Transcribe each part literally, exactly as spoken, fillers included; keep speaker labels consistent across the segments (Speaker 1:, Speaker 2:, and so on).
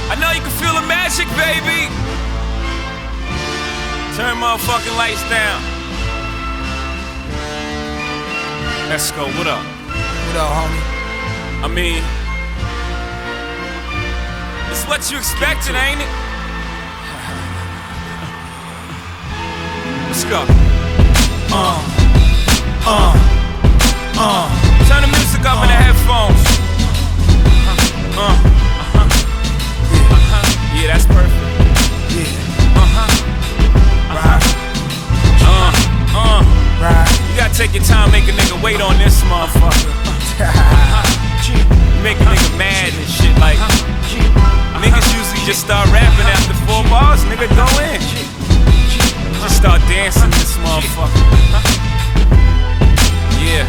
Speaker 1: I know you can feel the magic, baby. Turn motherfucking lights down. Let's go, what up?
Speaker 2: What up, homie?
Speaker 1: I mean, it's what you expected, ain't it? Let's go. Uh, uh, uh. Turn the music up uh, in the headphones. Uh, uh, uh-huh. Yeah. Uh-huh. Yeah, that's perfect. Yeah. Uh-huh. Uh-huh. Uh, uh. Right. You gotta take your time, make a nigga wait on this motherfucker. Uh-huh. Make a nigga mad and shit like. Niggas usually just start rapping after four bars, nigga go in. Just start dancing this motherfucker. Yeah.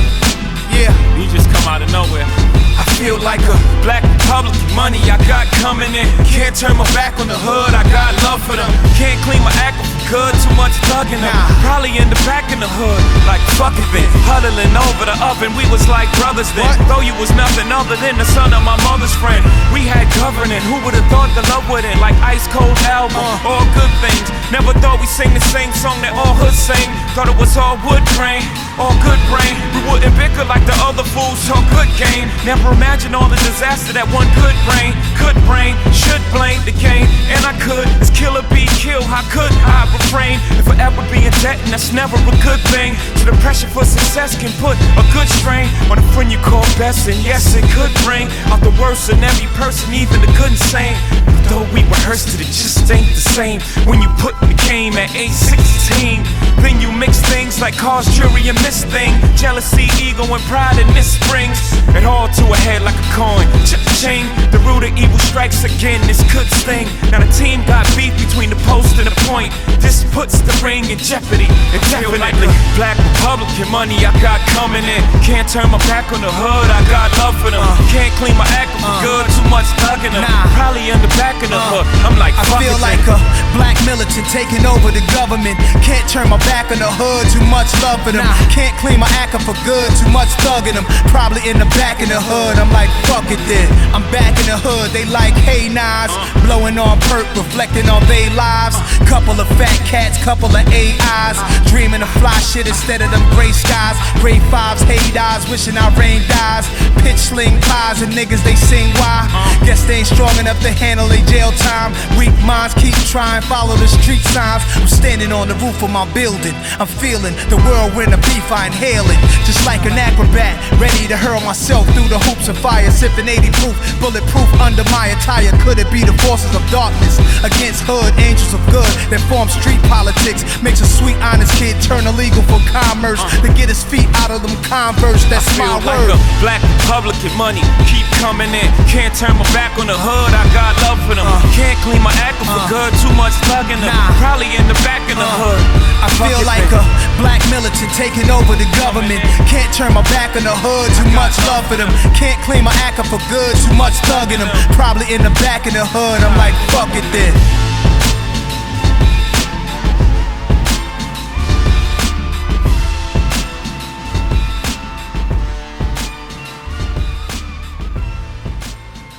Speaker 1: Yeah. You just come out of nowhere. I feel like a black Republican. Money I got coming in. Can't turn my back on the hood. I got love for them. Can't clean my act for good. Too much thugging them. Probably in the back in the hood. Like fuck it then. Huddling over the oven. We was like brothers then. What? Though you was nothing other than the son of my mother's friend. We had governing. Who would've thought the love would end? Like Ice Cold album. Uh. All good things. Never thought we sing the same song that all hoods sing. Thought it was all wood grain. All good brain. We wouldn't bicker like the other fools. Talk good game. Never imagined all the disaster that one could bring. Could brain, should blame the game. And I could, it's kill or be killed. How could I refrain? If I ever be in debt, and that's never a good thing. So the pressure for success can put a good strain on a friend you call best. And yes, it could bring out the worst in every person, even the good and sane. But though we rehearsed it, it just ain't the same. When you put in the game at age sixteen, then you mix things like cause, jury, and this thing. Jealousy, ego, and pride, and this springs it all to a head like a coin. Ch-ching, the root of evil strikes again. This could sting. Now the team got beef between the post and the point. This puts the ring in jeopardy. And definitely black Republican money I got coming in. Can't turn my back on the hood. I got love for them. Uh, Can't clean my act for uh, good. Too much thugging them. Nah. Probably in the back of the uh, hood. I'm like,
Speaker 2: I feel like a black militant taking over the government. Can't turn my back on the hood. Too much love for them. Nah. Can't clean my act up for good. Too much thugging them. Probably in the back of the hood. I'm like, fuck it then. I'm back in the hood. They like, hey Nas, uh, blowing on perk, reflecting on they lives. Uh, couple of fat cats, couple of A Is, uh, dreaming of fly shit instead of them gray skies. Grade fives, hate eyes, wishing our rain dies. Pitch sling pies and niggas they sing why. Uh, Guess they ain't strong enough to handle a jail time. Weak minds keep trying, follow the street signs. I'm standing on the roof of my building. I'm feeling the whirlwind of beef, I inhale it. Just like an acrobat, ready to hurl myself through the hoops of fire. Sipping eighty proof, bulletproof under my attire. Could it be the forces of darkness against hood angels of good that form street politics? Makes a sweet honest kid turn illegal for commerce uh, to get his feet out of them Converse. That's
Speaker 1: I feel
Speaker 2: my
Speaker 1: like
Speaker 2: word.
Speaker 1: A black Republican money keep coming in. Can't turn my back on the hood. I got love for them. Uh, Can't clean my act for uh, good. Too much thugging them. Nah. Probably in the back of the uh, hood.
Speaker 2: I feel like a black militant taking over the government. Can't turn my back on the hood. Too much love for them. Can't clean my act up for good. Too much thugging them. Probably in the back of the hood. I'm like, fuck it then.